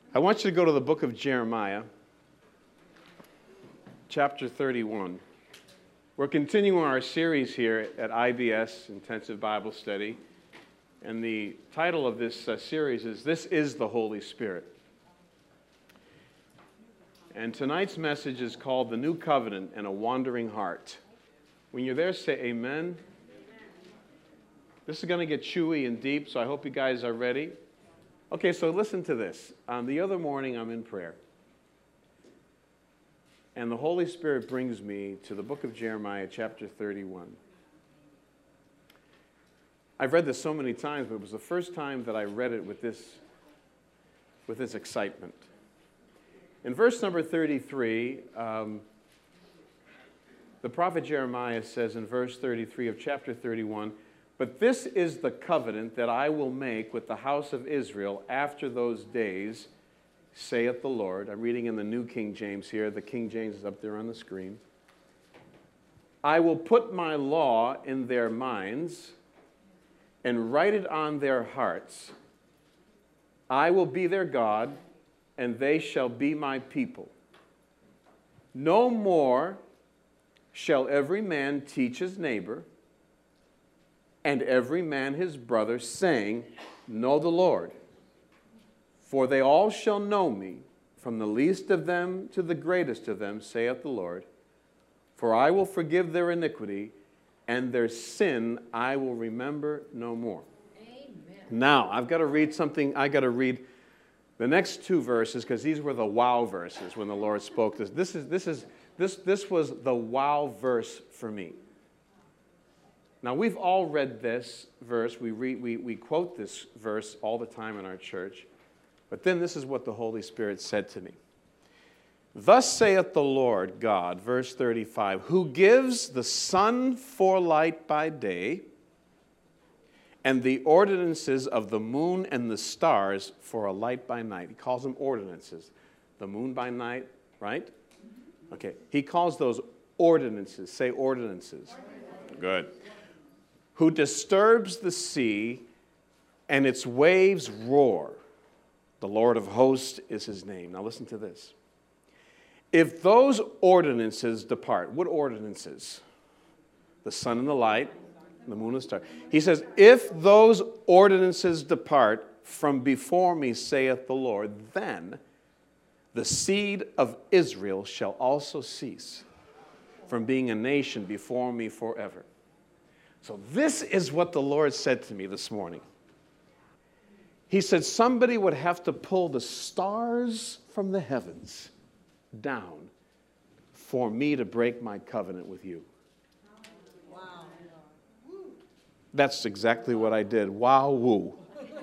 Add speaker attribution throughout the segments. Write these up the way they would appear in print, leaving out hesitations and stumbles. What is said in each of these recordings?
Speaker 1: I want you to go to the book of Jeremiah, chapter 31. We're continuing our series here at IBS, Intensive Bible Study, and the title of this series is, This is the Holy Spirit. And tonight's message is called The New Covenant and a Wandering Heart. When you're there, say amen. This is going to get chewy and deep, so I hope you guys are ready. Okay, so listen to this. The other morning, I'm in prayer. And the Holy Spirit brings me to the book of Jeremiah, chapter 31. I've read this so many times, but it was the first time that I read it with this excitement. In verse number 33, the prophet Jeremiah says in verse 33 of chapter 31, "But this is the covenant that I will make with the house of Israel after those days, saith the Lord." I'm reading in the New King James here. The King James is up there on the screen. "I will put my law in their minds and write it on their hearts. I will be their God, and they shall be my people. No more shall every man teach his neighbor, and every man his brother, saying, Know the Lord. For they all shall know me, from the least of them to the greatest of them, saith the Lord. For I will forgive their iniquity, and their sin I will remember no more." Amen. Now, I've got to read something. I've got to read the next two verses, because these were the wow verses when the Lord spoke this. This was the wow verse for me. Now, we've all read this verse. We quote this verse all the time in our church. But then this is what the Holy Spirit said to me. "Thus saith the Lord God," verse 35, "who gives the sun for light by day, and the ordinances of the moon and the stars for a light by night." He calls them ordinances. The moon by night, right? Okay. He calls those ordinances. Say ordinances. Good. "Who disturbs the sea, and its waves roar. The Lord of hosts is his name." Now listen to this. "If those ordinances depart," what ordinances? The sun and the light, the moon and the star. He says, "If those ordinances depart from before me, saith the Lord, then the seed of Israel shall also cease from being a nation before me forever." So this is what the Lord said to me this morning. He said somebody would have to pull the stars from the heavens down for me to break my covenant with you. Wow. That's exactly what I did. Wow, woo.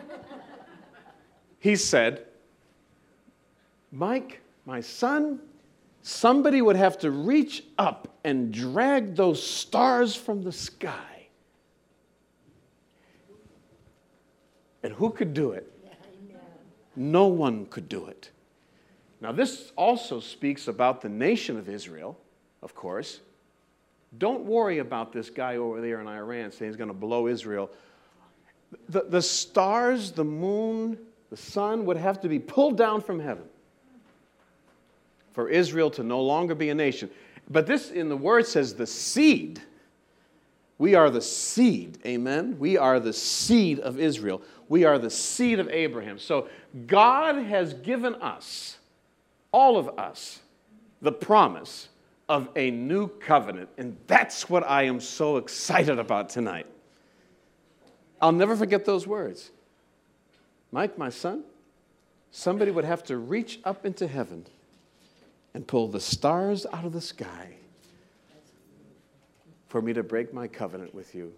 Speaker 1: He said, "Mike, my son, somebody would have to reach up and drag those stars from the sky. And who could do it? No one could do it." Now, this also speaks about the nation of Israel, of course. Don't worry about this guy over there in Iran saying he's going to blow Israel. The stars, the moon, the sun would have to be pulled down from heaven for Israel to no longer be a nation. But this in the word says the seed. We are the seed, amen? We are the seed of Israel. We are the seed of Abraham. So God has given us, all of us, the promise of a new covenant. And that's what I am so excited about tonight. I'll never forget those words. "Mike, my son, somebody would have to reach up into heaven and pull the stars out of the sky for me to break my covenant with you."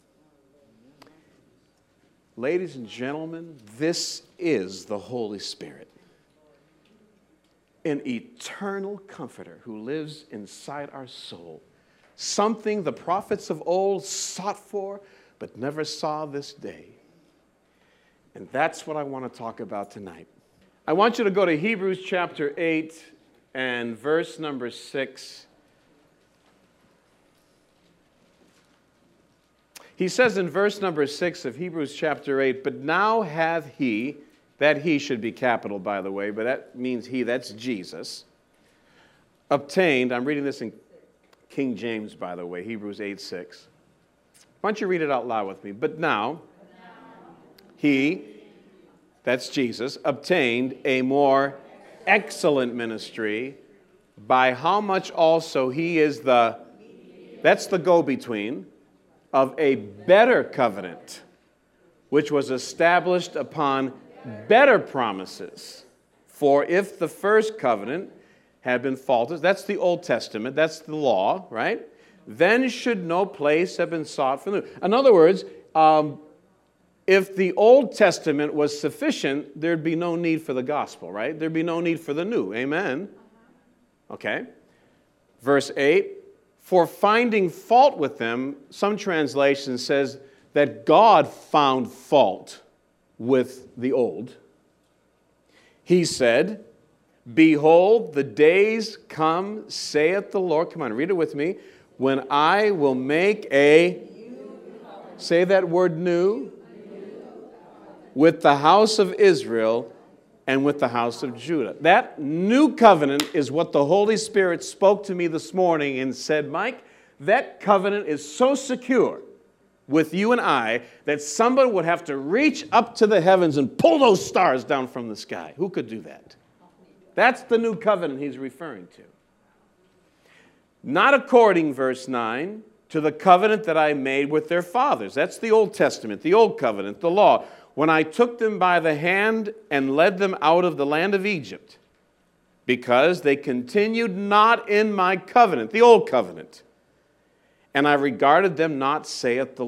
Speaker 1: Ladies and gentlemen, this is the Holy Spirit, an eternal comforter who lives inside our soul, something the prophets of old sought for but never saw this day. And that's what I want to talk about tonight. I want you to go to Hebrews chapter 8 and verse number 6. He says in verse number 6 of Hebrews chapter 8, "But now hath he," That he should be capital, by the way, but that means he, that's Jesus. Obtained, I'm reading this in King James, by the way, Hebrews 8:6. Why don't you read it out loud with me? But now, he, that's Jesus, obtained a more excellent ministry, by how much also he is that's the go-between, of a better covenant, which was established upon better promises. For if the first covenant had been faultless, that's the Old Testament, that's the law, right? Then should no place have been sought for the new. In other words, if the Old Testament was sufficient, there'd be no need for the gospel, right? There'd be no need for the new. Amen? Okay. Verse 8, for finding fault with them, some translation says that God found fault with the old. He said, behold, the days come, saith the Lord. Come on, read it with me. When I will make say that word new, with the house of Israel and with the house of Judah. That new covenant is what the Holy Spirit spoke to me this morning and said, Mike, that covenant is so secure with you and I that somebody would have to reach up to the heavens and pull those stars down from the sky. Who could do that? That's the new covenant he's referring to. Not according, verse 9, to the covenant that I made with their fathers. That's the Old Testament, the Old Covenant, the law. When I took them by the hand and led them out of the land of Egypt, because they continued not in my covenant, the Old Covenant, and I regarded them not, saith the